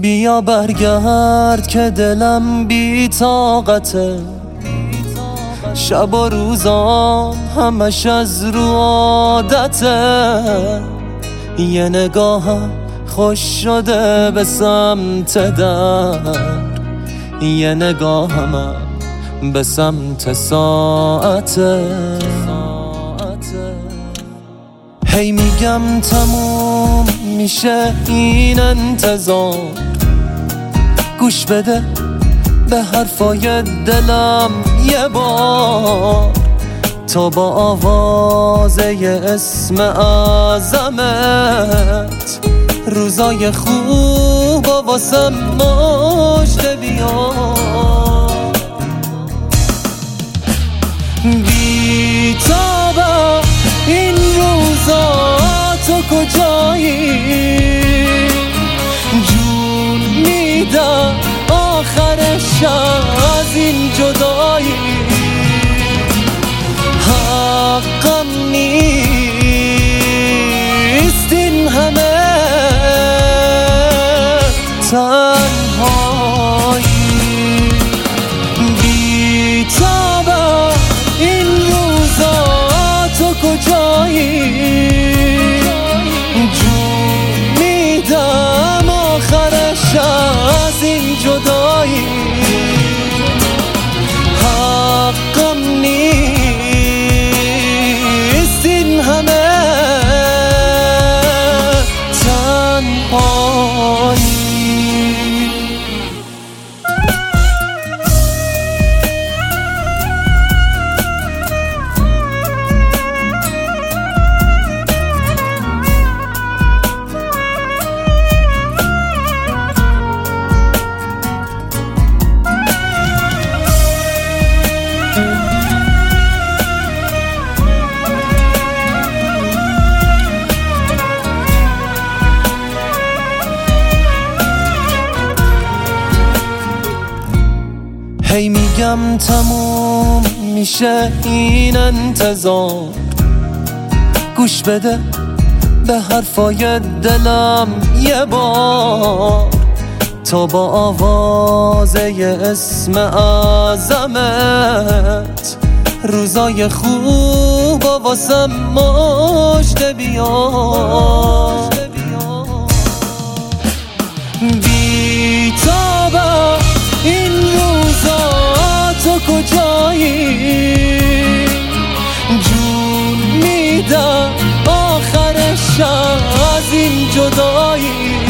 بیا برگرد که دلم بی طاقته، شب و روزام همش از رو عادته. یه نگاهم خوش شده به سمت در، یه نگاهم به سمت ساعته. هی میگم تموم میشه این انتظار، گوش بده به حرفای دلم یه بار، تا با آوازه اسم اعظمت روزای خوب و واسم مژده بیار. بی‌تابم این روزا تو کجایی، جون میدم آخرش از این جدایی. حقم نیست این همه تنهایی. بی‌تابم این روزا تو کجایی، جون میدم آخرش از این جدایی. حقم نیست این همه تنهایی. هی میگم تموم میشه این انتظار، گوش بده به حرفای دلم یه بار، تا با آوازه اسم اعظمت روزای خوب و واسم مژده بیار. بی‌تابم این روزا تو کجایی، جون میدم آخرش از این جدایی.